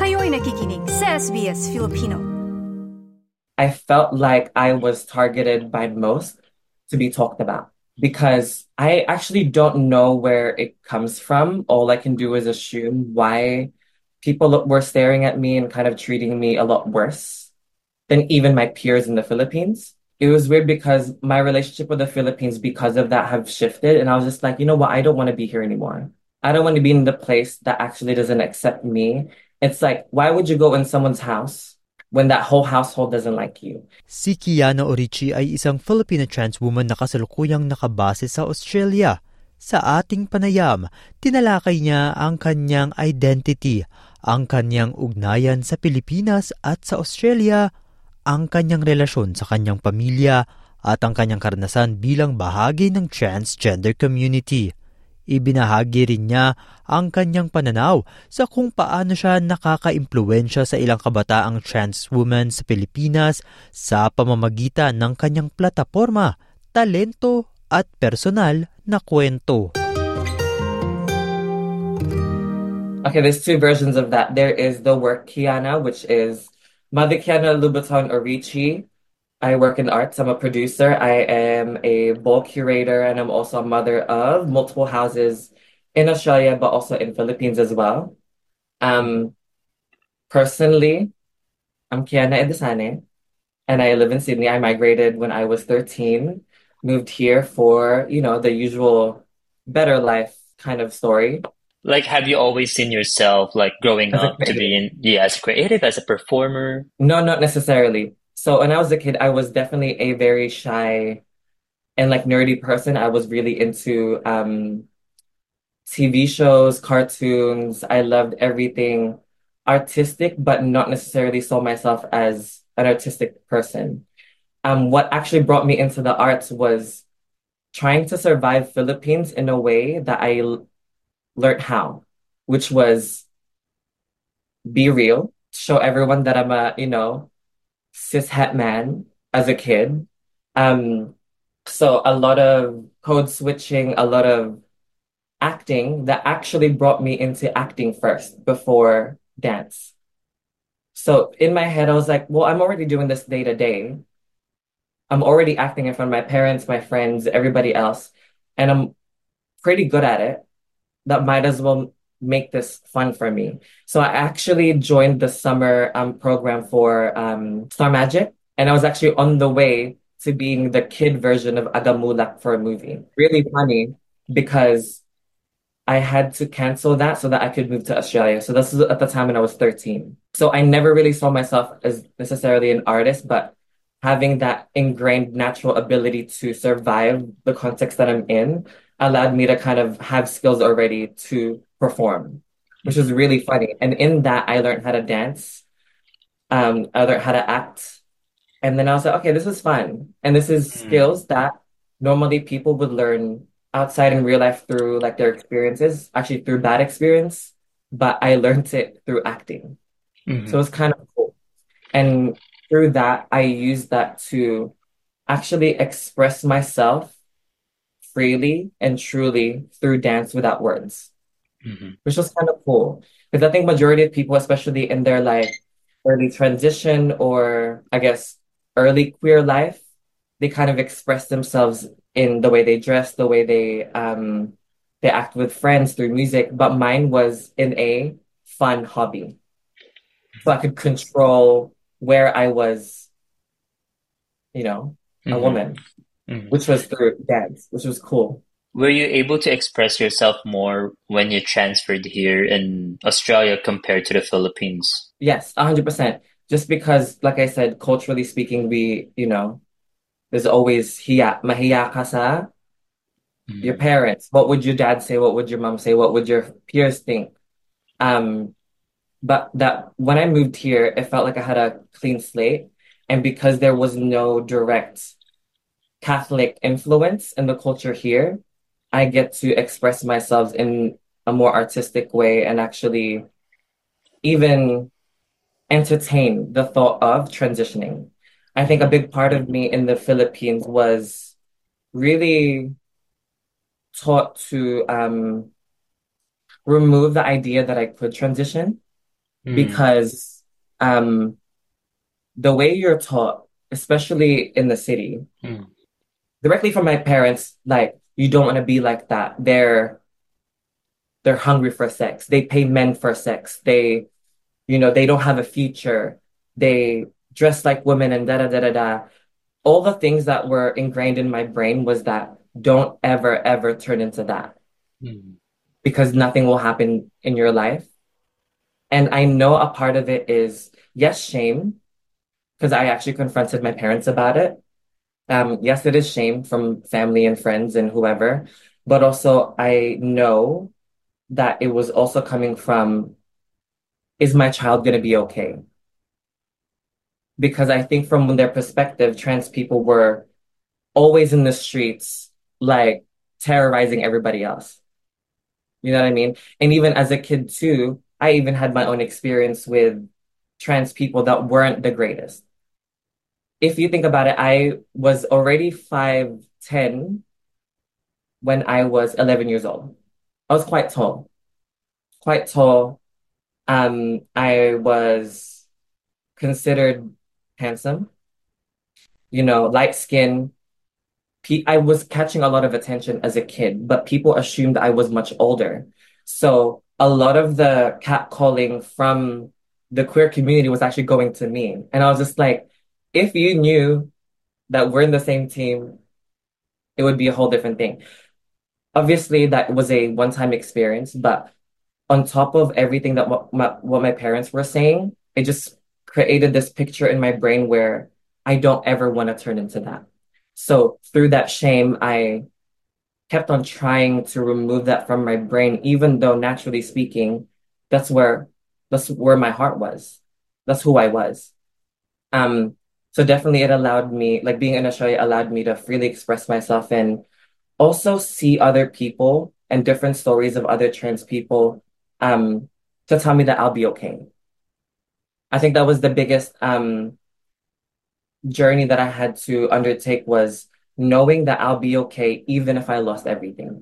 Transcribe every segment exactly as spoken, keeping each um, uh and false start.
Kayo'y nakikinig sa S B S Filipino. I felt like I was targeted by most to be talked about because I actually don't know where it comes from. All I can do is assume why people look- were staring at me and kind of treating me a lot worse than even my peers in the Philippines. It was weird because my relationship with the Philippines, because of that, have shifted. And I was just like, you know what? I don't want to be here anymore. I don't want to be in the place that actually doesn't accept me. It's like, why would you go in someone's house when that whole household doesn't like you? Si Kiana Orichi ay isang Filipino trans woman na kasalukuyang nakabase sa Australia. Sa ating panayam, tinalakay niya ang kanyang identity, ang kanyang ugnayan sa Pilipinas at sa Australia, ang kanyang relasyon sa kanyang pamilya at ang kanyang karanasan bilang bahagi ng transgender community. Ibinahagi rin niya ang kanyang pananaw sa kung paano siya nakaka-impluwensya sa ilang kabataang trans women sa Pilipinas sa pamamagitan ng kanyang plataporma, talento at personal na kwento. Okay, there's two versions of that. There is the work Kiana, which is Mother Kiana Louboutin Orichi. I work in arts. I'm a producer. I am a ball curator, and I'm also a mother of multiple houses in Australia, but also in Philippines as well. Um, personally, I'm Kiana Edesane, and I live in Sydney. I migrated when I was thirteen, moved here for, you know, the usual better life kind of story. Like, have you always seen yourself like growing As a up to creative. be in, yeah, as a creative, as a performer? No, not necessarily. So when I was a kid, I was definitely a very shy and like nerdy person. I was really into um T V shows, cartoons. I loved everything artistic, but not necessarily saw myself as an artistic person. Um, what actually brought me into the arts was trying to survive Philippines in a way that I l- learned how, which was be real, show everyone that I'm a, you know, cis het man as a kid. Um, so a lot of code switching, a lot of acting that actually brought me into acting first before dance. So in my head, I was like, well, I'm already doing this day to day. I'm already acting in front of my parents, my friends, everybody else, and I'm pretty good at it. That might as well make this fun for me. So I actually joined the summer um, program for um, Star Magic, and I was actually on the way to being the kid version of Agamulak for a movie. Really funny because I had to cancel that so that I could move to Australia. So this was at the time when I was thirteen. So I never really saw myself as necessarily an artist, but having that ingrained natural ability to survive the context that I'm in allowed me to kind of have skills already to perform, which was really funny. And in that, I learned how to dance, um, I learned how to act. And then I was like, okay, this is fun. And this is Mm. skills that normally people would learn outside in real life through like their experiences, actually through bad experience. But I learned it through acting. So Mhm. it's kind of cool. And through that, I used that to actually express myself freely and truly through dance without words, Mhm. which was kind of cool. Because I think majority of people, especially in their like early transition or I guess early queer life, they kind of express themselves in the way they dress, the way they um they act with friends through music. But mine was in a fun hobby. So I could control where I was, you know, a Mhm. woman, Mhm. which was through dance, which was cool. Were you able to express yourself more when you transferred here in Australia compared to the Philippines? Yes, one hundred percent. Just because, like I said, culturally speaking, we, you know, there's always hiya, mahiya ka sa your Mhm. parents. What would your dad say? What would your mom say? What would your peers think? Um, but that when I moved here, it felt like I had a clean slate. And because there was no direct Catholic influence in the culture here, I get to express myself in a more artistic way and actually even entertain the thought of transitioning. I think a big part of me in the Philippines was really taught to um, remove the idea that I could transition Mm. because um, the way you're taught, especially in the city, Mm. directly from my parents, like you don't want to be like that. They're they're hungry for sex. They pay men for sex. They, you know, they don't have a future. They dress like women and da da da da da. All the things that were ingrained in my brain was that don't ever ever turn into that Mm. because nothing will happen in your life. And I know a part of it is yes, shame, because I actually confronted my parents about it. Um, yes, it is shame from family and friends and whoever, but also I know that it was also coming from, is my child going to be okay? Because I think from their perspective, trans people were always in the streets, like terrorizing everybody else. You know what I mean? And even as a kid too, I even had my own experience with trans people that weren't the greatest. If you think about it, I was already five ten when I was eleven years old. I was quite tall, quite tall. Um, I was considered handsome, you know, light skin. Pe I was catching a lot of attention as a kid, but people assumed I was much older. So a lot of the catcalling from the queer community was actually going to me. And I was just like, if you knew that we're in the same team, it would be a whole different thing. Obviously, that was a one-time experience, but on top of everything that what my, what my parents were saying, it just created this picture in my brain where I don't ever want to turn into that. So through that shame, I kept on trying to remove that from my brain, even though naturally speaking, that's where that's where my heart was. That's who I was. Um, so definitely it allowed me, like being in Australia allowed me to freely express myself and also see other people and different stories of other trans people um, to tell me that I'll be okay. I think that was the biggest um, journey that I had to undertake was knowing that I'll be okay even if I lost everything.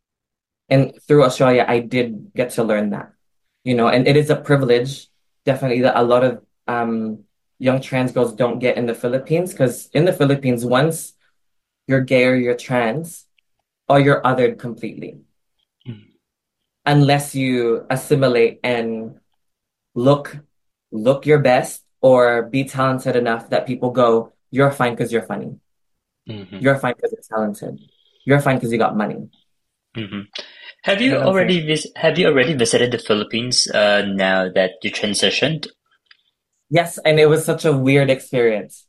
And through Australia, I did get to learn that, you know, and it is a privilege, definitely, that a lot of um, young trans girls don't get in the Philippines because in the Philippines, once you're gay or you're trans, or you're othered completely Mm. unless you assimilate and look look your best or be talented enough that people go, you're fine because you're funny. Mhm. You're fine because you're talented. You're fine because you got money. Mhm. Have You know you what I'm saying? already vis have you already visited the Philippines uh, now that you transitioned? Yes, and it was such a weird experience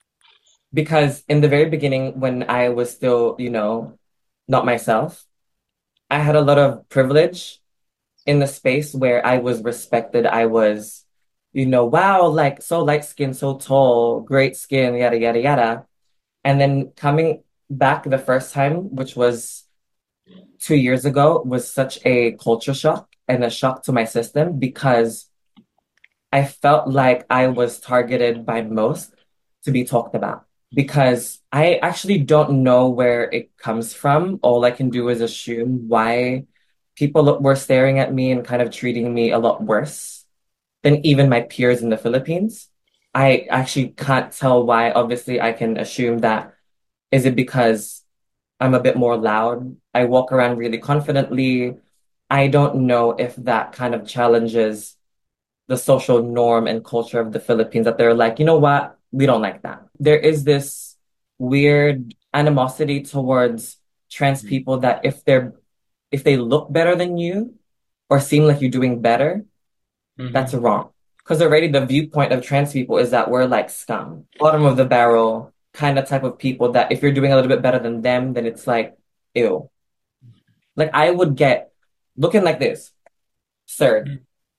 because in the very beginning, when I was still, you know, not myself, I had a lot of privilege in the space where I was respected. I was, you know, wow, like so light skinned, so tall, great skin, yada, yada, yada. And then coming back the first time, which was two years ago, was such a culture shock and a shock to my system because I felt like I was targeted by most to be talked about. Because I actually don't know where it comes from. All I can do is assume why people look- were staring at me and kind of treating me a lot worse than even my peers in the Philippines. I actually can't tell why. Obviously, I can assume that is it because I'm a bit more loud? I walk around really confidently. I don't know if that kind of challenges the social norm and culture of the Philippines that they're like, you know what? We don't like that. There is this weird animosity towards trans people that if they're if they look better than you or seem like you're doing better, that's Mhm. wrong. Because already the viewpoint of trans people is that we're like scum, bottom of the barrel kind of type of people that if you're doing a little bit better than them, then it's like, ew. Like I would get looking like this, sir,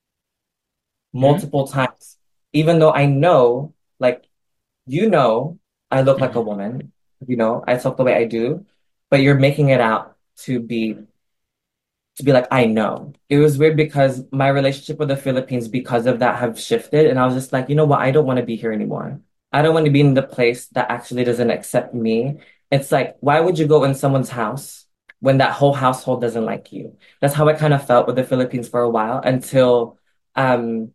Mhm. multiple times, even though I know, like, you know, I look like a Mhm. woman, you know, I talk the way I do, but you're making it out to be to be like, I know. It was weird because my relationship with the Philippines, because of that, have shifted. And I was just like, you know what? I don't want to be here anymore. I don't want to be in the place that actually doesn't accept me. It's like, why would you go in someone's house when that whole household doesn't like you? That's how I kind of felt with the Philippines for a while until um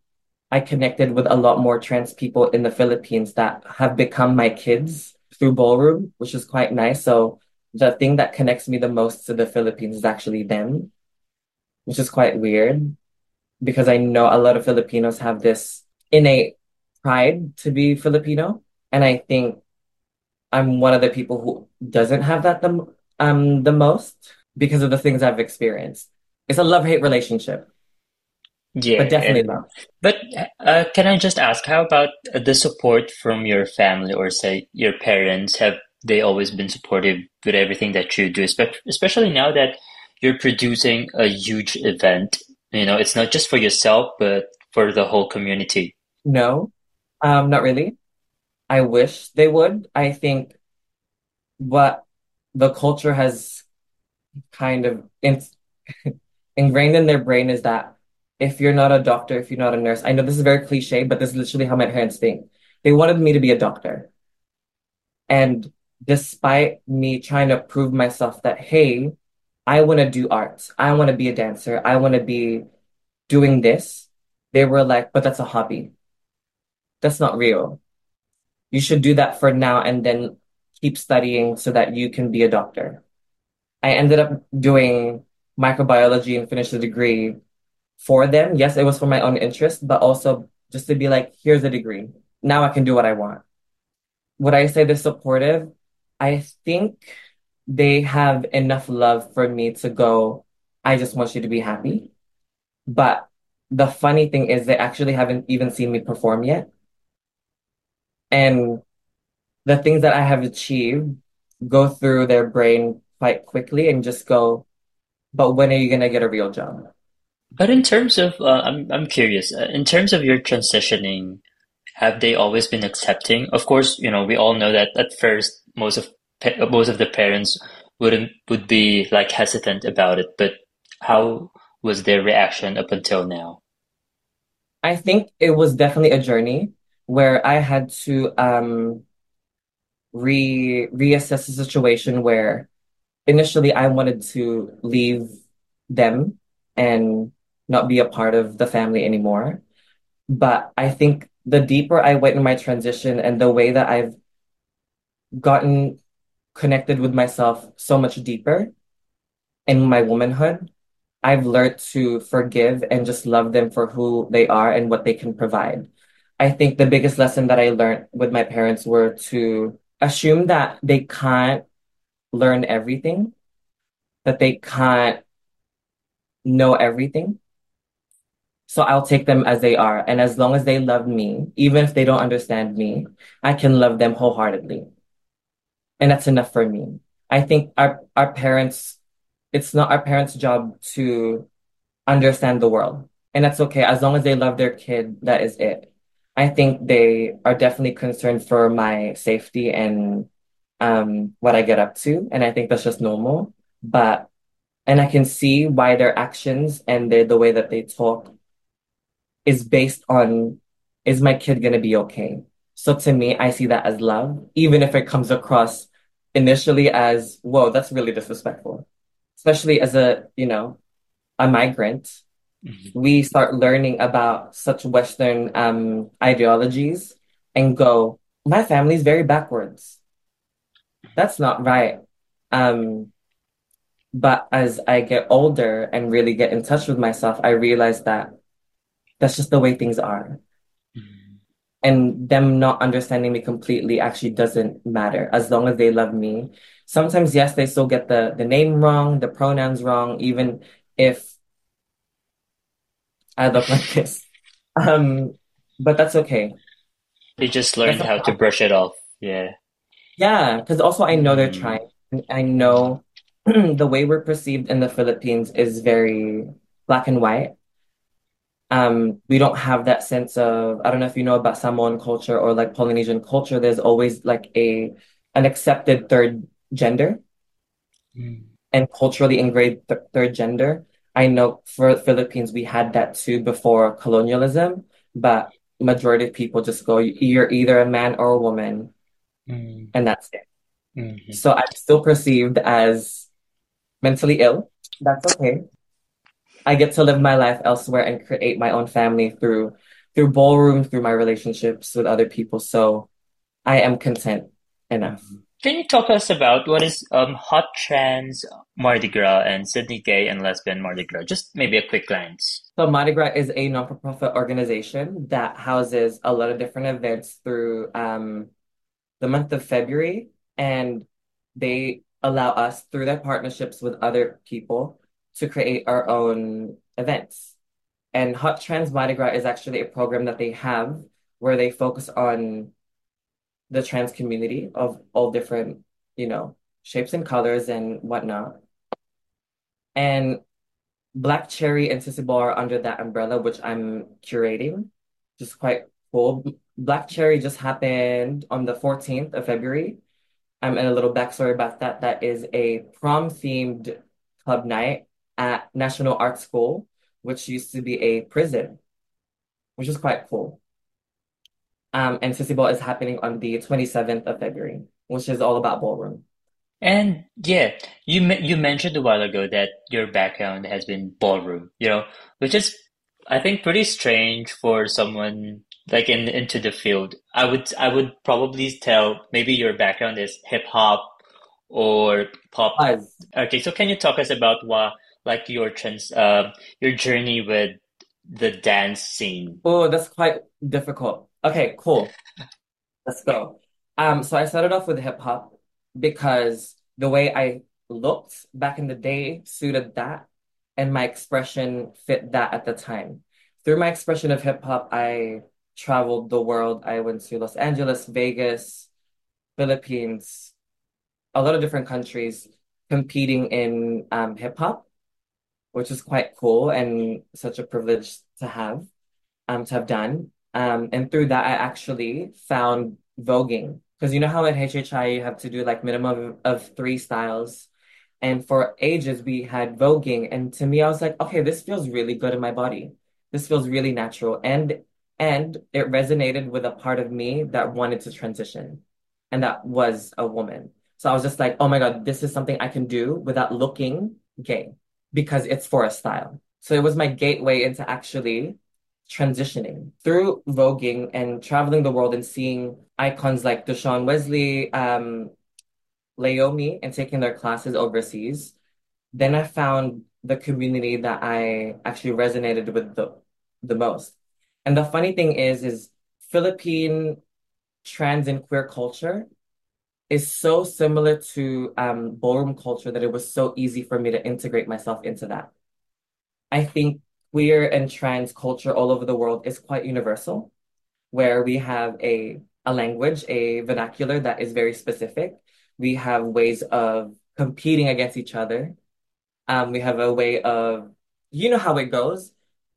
I connected with a lot more trans people in the Philippines that have become my kids through ballroom, which is quite nice. So the thing that connects me the most to the Philippines is actually them, which is quite weird because I know a lot of Filipinos have this innate pride to be Filipino. And I think I'm one of the people who doesn't have that the, um, the most because of the things I've experienced. It's a love-hate relationship, Yeah, but definitely and love. but uh, can I just ask, how about the support from your family or say your parents? Have they always been supportive with everything that you do, espe- especially now that you're producing a huge event? You know, it's not just for yourself, but for the whole community. No, um, not really. I wish they would. I think what the culture has kind of in, ingrained in their brain is that if you're not a doctor, if you're not a nurse, I know this is very cliche, but this is literally how my parents think. They wanted me to be a doctor. And despite me trying to prove myself that, hey, I want to do arts, I want to be a dancer, I want to be doing this, they were like, but that's a hobby. That's not real. You should do that for now and then keep studying so that you can be a doctor. I ended up doing microbiology and finished the degree for them. Yes, it was for my own interest, but also just to be like, here's a degree. Now I can do what I want. Would I say they're supportive? I think they have enough love for me to go, I just want you to be happy. But the funny thing is, they actually haven't even seen me perform yet. And the things that I have achieved go through their brain quite quickly and just go, but when are you going to get a real job? But in terms of, uh, I'm I'm curious. Uh, in terms of your transitioning, have they always been accepting? Of course, you know, we all know that at first most of pa- most of the parents wouldn't would be like hesitant about it, but how was their reaction up until now? I think it was definitely a journey where I had to um, re reassess the situation where initially I wanted to leave them and not be a part of the family anymore. But I think the deeper I went in my transition and the way that I've gotten connected with myself so much deeper in my womanhood, I've learned to forgive and just love them for who they are and what they can provide. I think the biggest lesson that I learned with my parents were to assume that they can't learn everything, that they can't know everything. So I'll take them as they are. And as long as they love me, even if they don't understand me, I can love them wholeheartedly. And that's enough for me. I think our, our parents, it's not our parents' job to understand the world. And that's okay. As long as they love their kid, that is it. I think they are definitely concerned for my safety and um, what I get up to. And I think that's just normal. But, and I can see why their actions and the, the way that they talk is based on, is my kid going to be okay? So to me, I see that as love, even if it comes across initially as, whoa, that's really disrespectful. Especially as a, you know, a migrant, Mhm. we start learning about such Western um, ideologies and go, my family's very backwards. That's not right. Um, but as I get older and really get in touch with myself, I realize that that's just the way things are. Mhm. And them not understanding me completely actually doesn't matter as long as they love me. Sometimes, yes, they still get the, the name wrong, the pronouns wrong, even if I look like this. Um, but that's okay. They just That's learned not how the to brush it off. Yeah. Yeah, because also I know they're Mm. trying. And I know the way we're perceived in the Philippines is very black and white. Um, we don't have that sense of, I don't know if you know about Samoan culture or like Polynesian culture, there's always like a an accepted third gender Mm. and culturally ingrained th third gender. I know for Philippines we had that too before colonialism, but majority of people just go, you're either a man or a woman, Mm. and that's it. Mhm. So I'm still perceived as mentally ill. That's okay. I get to live my life elsewhere and create my own family through through ballroom, through my relationships with other people. So I am content enough. Mhm. Can you talk us about what is um Hot Trans Mardi Gras and Sydney Gay and Lesbian Mardi Gras? Just maybe a quick glance. So Mardi Gras is a non-for-profit organization that houses a lot of different events through um, the month of February, and they allow us through their partnerships with other people to create our own events. And Hot Trans Mardi Gras is actually a program that they have where they focus on the trans community of all different, you know, shapes and colors and whatnot. And Black Cherry and Sissy Ball are under that umbrella, which I'm curating. Just quite cool. Black Cherry just happened on the fourteenth of February. Um, and a little backstory about that. That is a prom-themed club night at National Art School, which used to be a prison, which is quite cool. Um, and Sissy Ball is happening on the twenty-seventh of February, which is all about ballroom. And yeah, you me- you mentioned a while ago that your background has been ballroom, you know, which is I think pretty strange for someone like in into the field. I would I would probably tell maybe your background is hip hop or pop. Buzz. Okay, so can you talk us about what like your trans uh, your journey with the dance scene? Oh, that's quite difficult. Okay, cool. Let's go. Um, so I started off with hip hop because the way I looked back in the day suited that, and my expression fit that at the time. Through my expression of hip hop, I traveled the world. I went to Los Angeles, Vegas, Philippines, a lot of different countries competing in um, hip hop, which is quite cool and such a privilege to have um, to have done. Um, and through that, I actually found voguing. Because you know how at H H I you have to do like minimum of, of three styles. And for ages, we had voguing. And to me, I was like, okay, this feels really good in my body. This feels really natural. And and it resonated with a part of me that wanted to transition. And that was a woman. So I was just like, oh my God, this is something I can do without looking gay because it's for a style. So it was my gateway into actually transitioning through voguing and traveling the world and seeing icons like Deshaun Wesley, um, Laomi, and taking their classes overseas. Then I found the community that I actually resonated with the the most. And the funny thing is, is Philippine trans and queer culture is so similar to um, ballroom culture that it was so easy for me to integrate myself into that. I think queer and trans culture all over the world is quite universal, where we have a a language, a vernacular that is very specific. We have ways of competing against each other. Um, we have a way of, you know how it goes.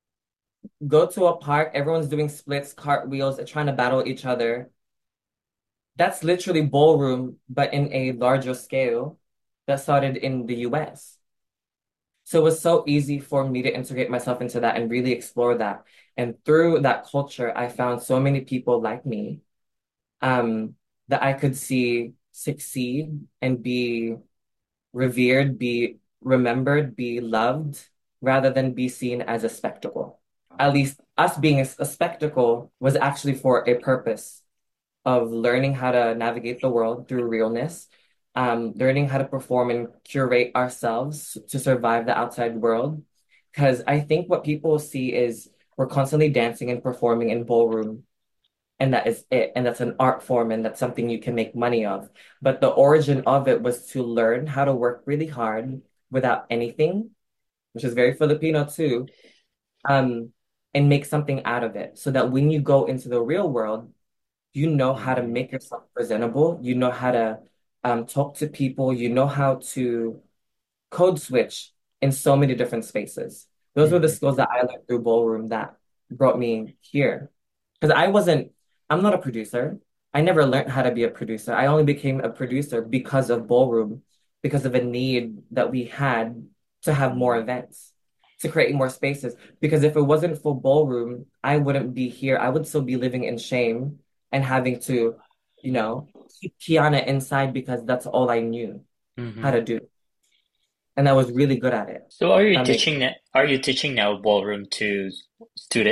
Go to a park, everyone's doing splits, cartwheels, and trying to battle each other. That's literally ballroom, but in a larger scale that started in the U S. So it was so easy for me to integrate myself into that and really explore that. And through that culture, I found so many people like me um, that I could see succeed and be revered, be remembered, be loved, rather than be seen as a spectacle. At least us being a, a spectacle was actually for a purpose of learning how to navigate the world through realness, um, learning how to perform and curate ourselves to survive the outside world. Because I think what people see is we're constantly dancing and performing in ballroom, and that is it. And that's an art form, and that's something you can make money of. But the origin of it was to learn how to work really hard without anything, which is very Filipino too, um, and make something out of it so that when you go into the real world, you know how to Mhm. make yourself presentable. You know how to um, talk to people. You know how to code switch in so many different spaces. Those were the Mhm. skills that I learned through ballroom that brought me here. Because I wasn't, I'm not a producer. I never learned how to be a producer. I only became a producer because of ballroom, because of a need that we had to have more events, to create more spaces. Because if it wasn't for ballroom, I wouldn't be here. I would still be living in shame and having to, you know, keep Kiana inside because that's all I knew how Mhm. to do. And I was really good at it. So are you That makes teaching that? Are you teaching now ballroom to students?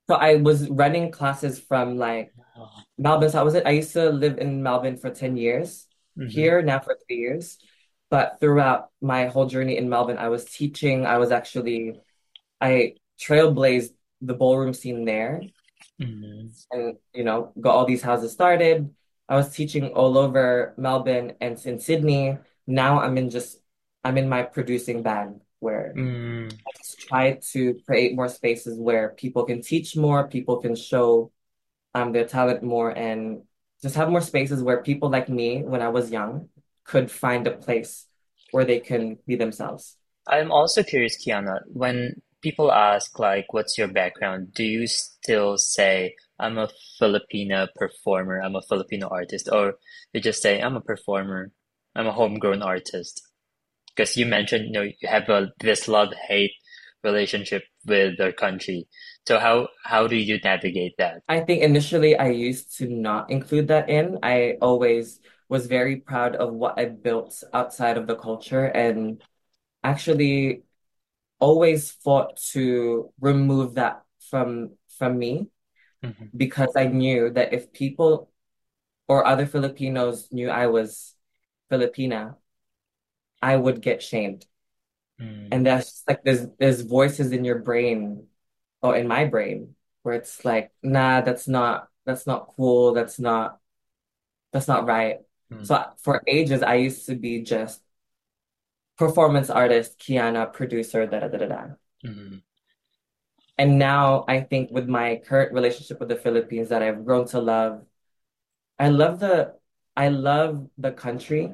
So I was running classes from like Oh. Melbourne. So I was I used to live in Melbourne for ten years, Mm-hmm. here now for three years. But throughout my whole journey in Melbourne, I was teaching. I was actually I trailblazed the ballroom scene there Mm-hmm. and, you know, got all these houses started. I was teaching all over Melbourne and in Sydney. Now I'm in just I'm in my producing bag where Mm-hmm. I just try to create more spaces where people can teach more, people can show um their talent more, and just have more spaces where people like me when I was young could find a place where they can be themselves. I'm also curious, Kiana, when people ask like, what's your background? Do you still say, I'm a Filipino performer, I'm a Filipino artist, or you just say, I'm a performer, I'm a homegrown artist? Because you mentioned, you know, you have a this love-hate relationship with our country. So how how do you navigate that? I think initially I used to not include that in. I always was very proud of what I built outside of the culture and actually always fought to remove that from from me Mm-hmm. because I knew that if people or other Filipinos knew I was Filipina, I would get shamed. And Mm-hmm. that's just like there's there's voices in your brain or in my brain where it's like, nah, that's not that's not cool, that's not that's not right. So for ages I used to be just performance artist, Kiana, producer, da da da da da. Mm-hmm. And now I think with my current relationship with the Philippines that I've grown to love, I love the I love the country,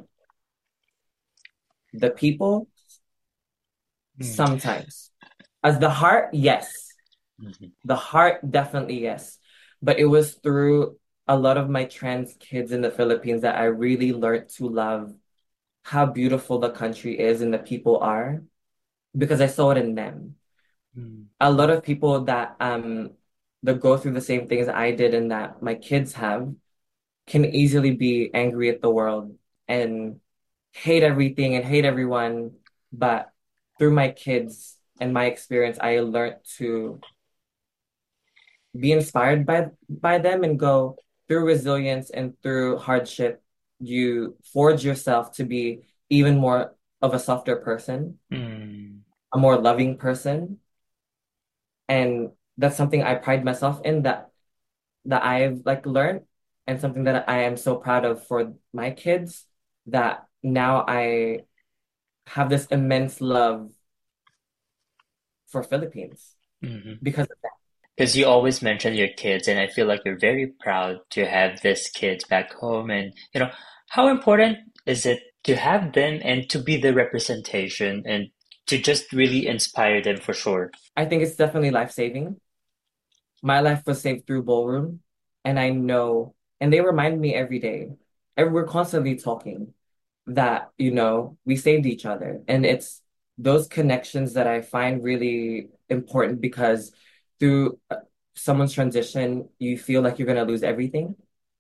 the people sometimes. As the heart, yes. Mm-hmm. The heart, definitely yes. But it was through a lot of my trans kids in the Philippines that I really learned to love how beautiful the country is and the people are because I saw it in them. Mm-hmm. A lot of people that um that go through the same things I did and that my kids have can easily be angry at the world and hate everything and hate everyone. But through my kids and my experience, I learned to be inspired by by them and go through resilience and through hardship, you forge yourself to be even more of a softer person, Mm-hmm. a more loving person. And that's something I pride myself in that that I've like learned and something that I am so proud of for my kids that now I have this immense love for Philippines Mm-hmm. because of that. Because you always mention your kids, and I feel like you're very proud to have these kids back home. And, you know, how important is it to have them and to be the representation and to just really inspire them for sure? I think it's definitely life-saving. My life was saved through ballroom, and I know, and they remind me every day, and we're constantly talking that, you know, we saved each other. And it's those connections that I find really important because through uh, someone's transition, you feel like you're going to lose everything.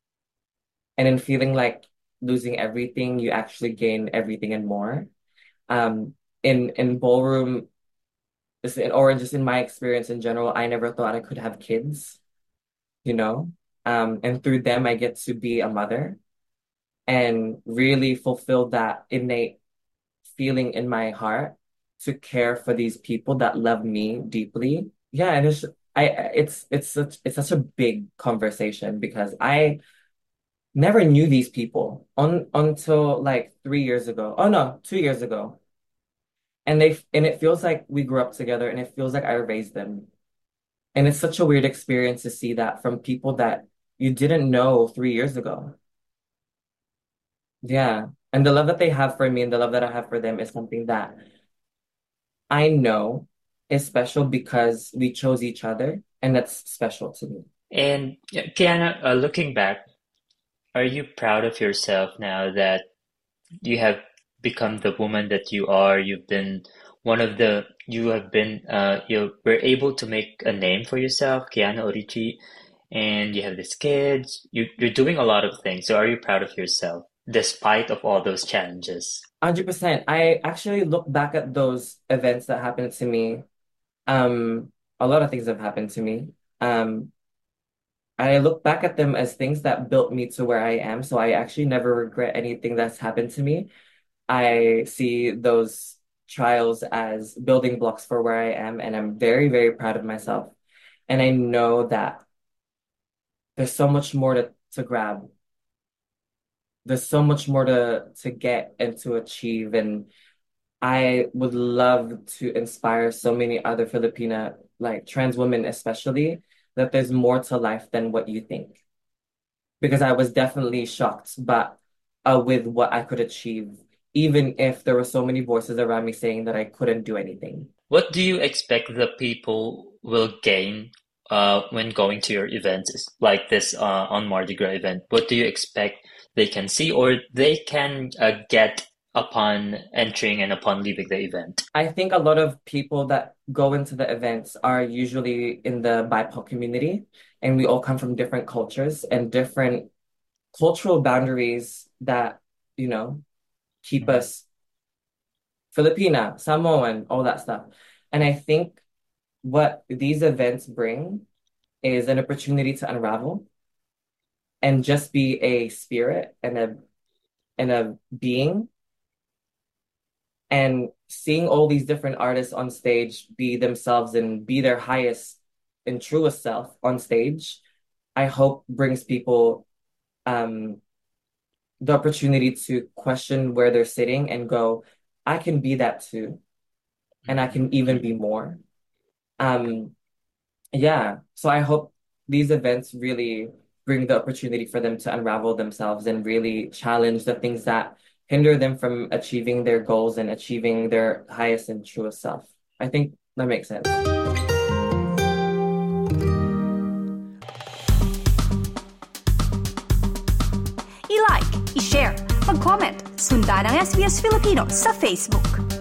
And in feeling like losing everything, you actually gain everything and more. Um, in in ballroom, just in, or just in my experience in general, I never thought I could have kids, you know? Um, and through them, I get to be a mother and really fulfill that innate feeling in my heart to care for these people that love me deeply. Yeah, and it's I it's it's such it's such a big conversation because I never knew these people on until like three years ago. Oh no, two years ago. And they and it feels like we grew up together and it feels like I raised them. And it's such a weird experience to see that from people that you didn't know three years ago. Yeah. And the love that they have for me and the love that I have for them is something that I know is special because we chose each other, and that's special to me. And yeah, Kiana, uh, looking back, are you proud of yourself now that you have become the woman that you are? You've been one of the, you have been, uh, you were able to make a name for yourself, Kiana Orichi, and you have these kids. You, you're doing a lot of things. So are you proud of yourself despite of all those challenges? one hundred percent. I actually look back at those events that happened to me. Um, a lot of things have happened to me. Um, I look back at them as things that built me to where I am. So I actually never regret anything that's happened to me. I see those trials as building blocks for where I am, and I'm very, very proud of myself. And I know that there's so much more to, to grab. There's so much more to to get and to achieve. And I would love to inspire so many other Filipina, like trans women especially, that there's more to life than what you think. Because I was definitely shocked, but uh, with what I could achieve, even if there were so many voices around me saying that I couldn't do anything. What do you expect the people will gain uh, when going to your events like this uh, on Mardi Gras event? What do you expect they can see or they can uh, get upon entering and upon leaving the event? I think a lot of people that go into the events are usually in the B I P O C community, and we all come from different cultures and different cultural boundaries that, you know, keep Mhm. us Filipina, Samoan, all that stuff. And I think what these events bring is an opportunity to unravel and just be a spirit and a and a being, and seeing all these different artists on stage be themselves and be their highest and truest self on stage, I hope brings people um the opportunity to question where they're sitting and go, I can be that too, and I can even be more. Um, yeah. So I hope these events really bring the opportunity for them to unravel themselves and really challenge the things that hinder them from achieving their goals and achieving their highest and truest self. I think that makes sense. I-like, i-share, mag-comment, sundan ang S B S Filipino sa Facebook.